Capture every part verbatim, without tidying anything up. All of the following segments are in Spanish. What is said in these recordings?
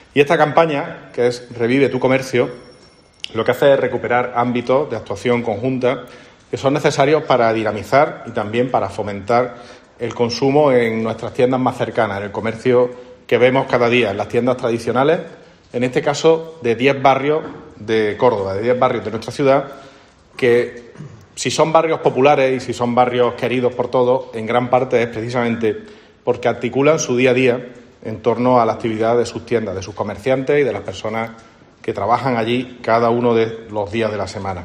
Y esta campaña, que es Revive tu comercio, lo que hace es recuperar ámbitos de actuación conjunta que son necesarios para dinamizar y también para fomentar el consumo en nuestras tiendas más cercanas, en el comercio que vemos cada día, en las tiendas tradicionales, en este caso de diez barrios de Córdoba, de diez barrios de nuestra ciudad, que si son barrios populares y si son barrios queridos por todos, en gran parte es precisamente porque articulan su día a día en torno a la actividad de sus tiendas, de sus comerciantes y de las personas que trabajan allí cada uno de los días de la semana.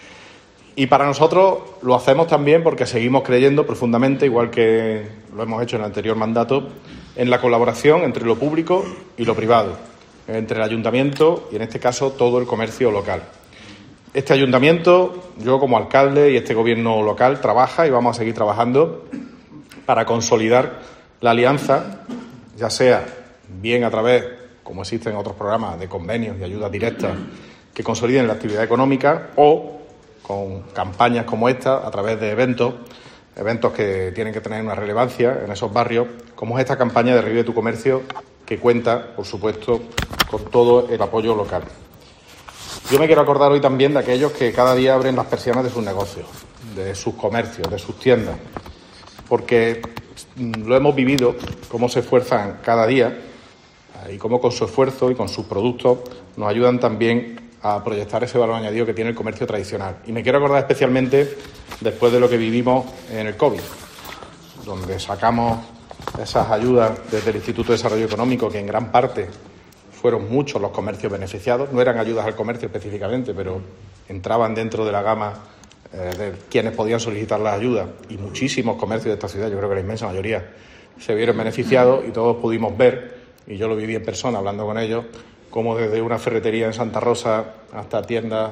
Y para nosotros lo hacemos también porque seguimos creyendo profundamente, igual que lo hemos hecho en el anterior mandato, en la colaboración entre lo público y lo privado, entre el ayuntamiento y, en este caso, todo el comercio local. Este ayuntamiento, yo como alcalde y este gobierno local trabaja y vamos a seguir trabajando para consolidar la alianza, ya sea bien a través, como existen otros programas de convenios y ayudas directas que consoliden la actividad económica, o con campañas como esta, a través de eventos, eventos que tienen que tener una relevancia en esos barrios, como es esta campaña de Revive tu comercio, que cuenta, por supuesto, con todo el apoyo local. Yo me quiero acordar hoy también de aquellos que cada día abren las persianas de sus negocios, de sus comercios, de sus tiendas, porque lo hemos vivido, cómo se esfuerzan cada día y cómo con su esfuerzo y con sus productos nos ayudan también a proyectar ese valor añadido que tiene el comercio tradicional. Y me quiero acordar especialmente después de lo que vivimos en el COVID, donde sacamos esas ayudas desde el Instituto de Desarrollo Económico, que en gran parte fueron muchos los comercios beneficiados. No eran ayudas al comercio específicamente, pero entraban dentro de la gama eh, de quienes podían solicitar las ayudas, y muchísimos comercios de esta ciudad, yo creo que la inmensa mayoría, se vieron beneficiados y todos pudimos ver, y yo lo viví en persona hablando con ellos, como desde una ferretería en Santa Rosa hasta tiendas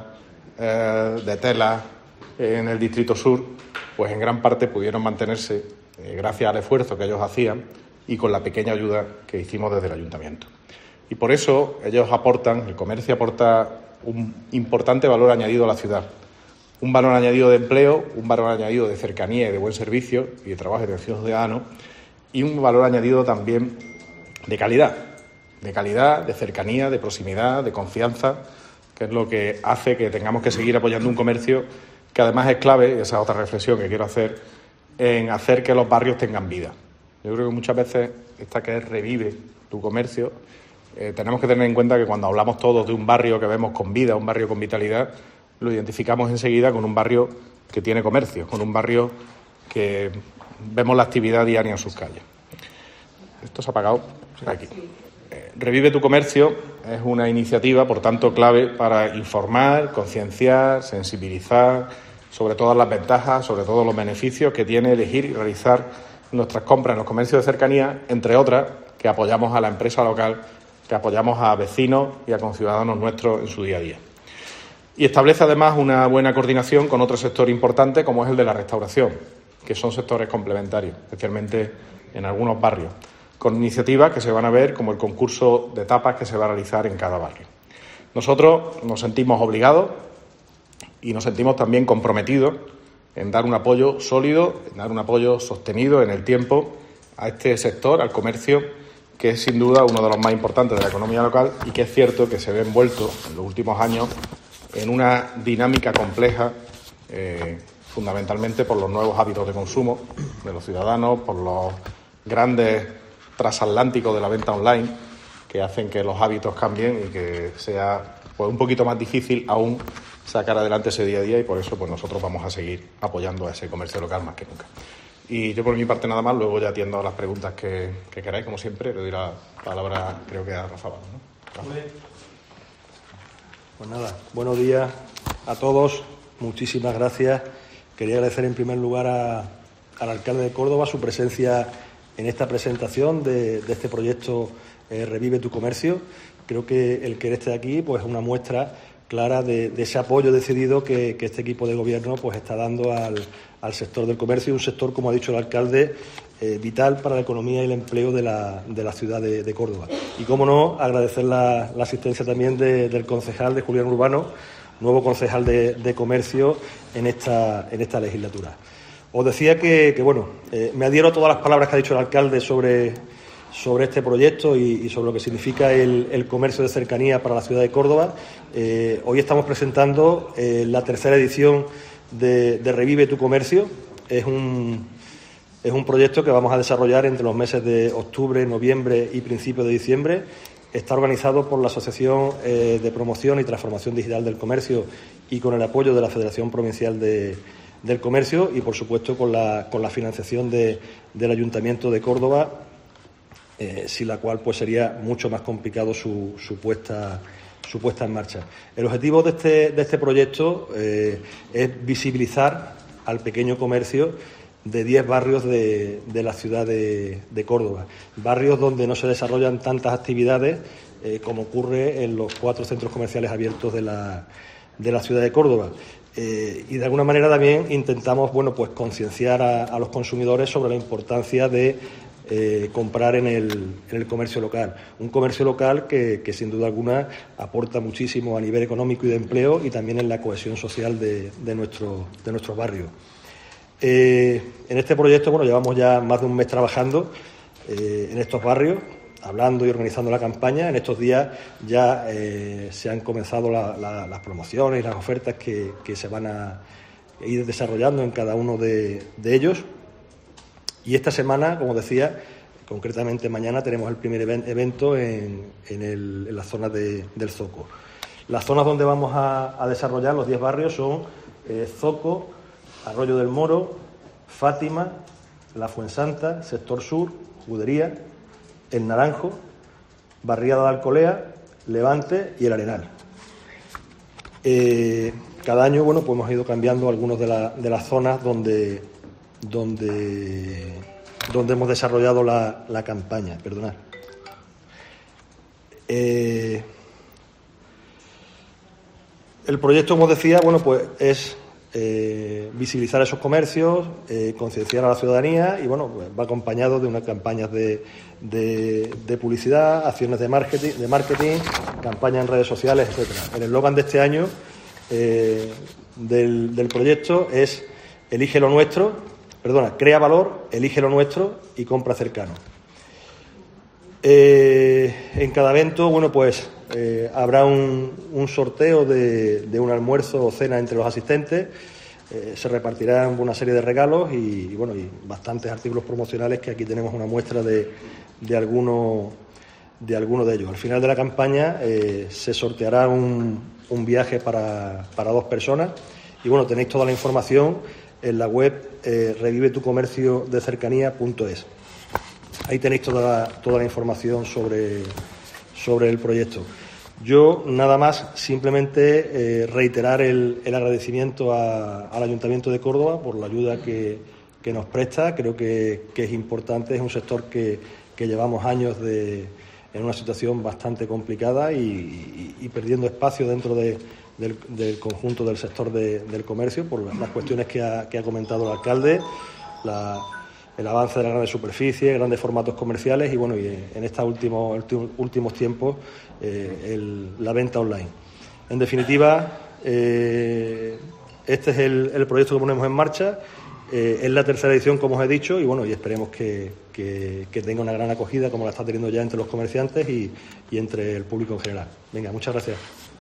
eh, de tela en el Distrito Sur, pues en gran parte pudieron mantenerse eh, gracias al esfuerzo que ellos hacían y con la pequeña ayuda que hicimos desde el Ayuntamiento. Y por eso ellos aportan, el comercio aporta un importante valor añadido a la ciudad, un valor añadido de empleo, un valor añadido de cercanía y de buen servicio y de trabajo y de atención ciudadana, y un valor añadido también de calidad. de calidad, de cercanía, de proximidad, de confianza, que es lo que hace que tengamos que seguir apoyando un comercio que además es clave, y esa es otra reflexión que quiero hacer, en hacer que los barrios tengan vida. Yo creo que muchas veces esta que es Revive tu comercio, eh, tenemos que tener en cuenta que cuando hablamos todos de un barrio que vemos con vida, un barrio con vitalidad, lo identificamos enseguida con un barrio que tiene comercio, con un barrio que vemos la actividad diaria en sus calles. Esto se ha apagado aquí. Revive tu comercio es una iniciativa, por tanto, clave para informar, concienciar, sensibilizar sobre todas las ventajas, sobre todos los beneficios que tiene elegir y realizar nuestras compras en los comercios de cercanía, entre otras, que apoyamos a la empresa local, que apoyamos a vecinos y a conciudadanos nuestros en su día a día. Y establece además una buena coordinación con otro sector importante, como es el de la restauración, que son sectores complementarios, especialmente en algunos barrios, con iniciativas que se van a ver como el concurso de tapas que se va a realizar en cada barrio. Nosotros nos sentimos obligados y nos sentimos también comprometidos en dar un apoyo sólido, en dar un apoyo sostenido en el tiempo a este sector, al comercio, que es sin duda uno de los más importantes de la economía local y que es cierto que se ve envuelto en los últimos años en una dinámica compleja, eh, fundamentalmente por los nuevos hábitos de consumo de los ciudadanos, por los grandes transatlánticos de la venta online, que hacen que los hábitos cambien y que sea pues un poquito más difícil aún sacar adelante ese día a día, y por eso pues nosotros vamos a seguir apoyando a ese comercio local más que nunca. Y yo por mi parte nada más, luego ya atiendo a las preguntas que, que queráis, como siempre. Le doy la palabra, creo que a Rafa, ¿no? Rafa. Pues nada, buenos días a todos, muchísimas gracias. Quería agradecer en primer lugar a, al alcalde de Córdoba su presencia en esta presentación de, de este proyecto eh, Revive tu comercio. Creo que el que él esté aquí pues es una muestra clara de, de ese apoyo decidido que, que este equipo de gobierno pues está dando al, al sector del comercio, un sector, como ha dicho el alcalde, eh, vital para la economía y el empleo de la, de la ciudad de, de Córdoba. Y, cómo no, agradecer la, la asistencia también de, del concejal, de Julián Urbano, nuevo concejal de, de comercio en esta, en esta legislatura. Os decía que, que bueno, eh, me adhiero a todas las palabras que ha dicho el alcalde sobre sobre este proyecto y, y sobre lo que significa el, el comercio de cercanía para la ciudad de Córdoba. Eh, hoy estamos presentando eh, la tercera edición de, de Revive tu Comercio. Es un, es un proyecto que vamos a desarrollar entre los meses de octubre, noviembre y principios de diciembre. Está organizado por la Asociación eh, de Promoción y Transformación Digital del Comercio y con el apoyo de la Federación Provincial de, del Comercio y, por supuesto, con la, con la financiación de, del Ayuntamiento de Córdoba, eh, sin la cual pues sería mucho más complicado su, su, puesta, su puesta en marcha. El objetivo de este, de este proyecto eh, es visibilizar al pequeño comercio de diez barrios de, de la ciudad de, de Córdoba, barrios donde no se desarrollan tantas actividades eh, como ocurre en los cuatro centros comerciales abiertos de la, de la ciudad de Córdoba. Eh, y de alguna manera también intentamos, bueno, pues concienciar a, a los consumidores sobre la importancia de eh, comprar en el, en el comercio local. Un comercio local que, que sin duda alguna aporta muchísimo a nivel económico y de empleo y también en la cohesión social de, de, nuestro, de nuestros barrios. Eh, en este proyecto, bueno, llevamos ya más de un mes trabajando eh, en estos barrios, hablando y organizando la campaña. En estos días ya eh, se han comenzado la, la, las promociones y las ofertas que, que se van a ir desarrollando en cada uno de, de ellos. Y esta semana, como decía, concretamente mañana tenemos el primer even, evento en, en, el, en las zonas de, del Zoco. Las zonas donde vamos a, a desarrollar los diez barrios son eh, Zoco, Arroyo del Moro, Fátima, La Fuensanta, Sector Sur, Judería, El Naranjo, Barriada de Alcolea, Levante y El Arenal. Eh, cada año, bueno, pues hemos ido cambiando algunas de, la, de las zonas donde, donde, donde hemos desarrollado la, la campaña. Perdonad. Eh, el proyecto, como decía, bueno, pues es Eh, visibilizar esos comercios, eh, concienciar a la ciudadanía y, bueno, pues va acompañado de unas campañas de, de, de publicidad, acciones de marketing, de marketing, campañas en redes sociales, etcétera. El eslogan de este año eh, del, del proyecto es elige lo nuestro, perdona, crea valor, elige lo nuestro y compra cercano. Eh, en cada evento, bueno, pues eh, habrá un, un sorteo de, de un almuerzo o cena entre los asistentes, eh, se repartirán una serie de regalos y, y, bueno, y bastantes artículos promocionales que aquí tenemos una muestra de, de algunos de, alguno de ellos. Al final de la campaña eh, se sorteará un, un viaje para, para dos personas y, bueno, tenéis toda la información en la web eh, revive tu comercio de cercanía punto es. Ahí tenéis toda, toda la información sobre, sobre el proyecto. Yo, nada más, simplemente eh, reiterar el, el agradecimiento a, al Ayuntamiento de Córdoba por la ayuda que, que nos presta. Creo que, que es importante, es un sector que, que llevamos años de, en una situación bastante complicada y, y, y perdiendo espacio dentro de, del, del conjunto del sector de, del comercio por las cuestiones que ha, que ha comentado el alcalde, la el avance de las grandes superficies, grandes formatos comerciales y, bueno, y en estos últimos, últimos tiempos eh, el, la venta online. En definitiva, eh, este es el, el proyecto que ponemos en marcha. Eh, es la tercera edición, como os he dicho, y, bueno, y esperemos que, que, que tenga una gran acogida como la está teniendo ya entre los comerciantes y, y entre el público en general. Venga, muchas gracias.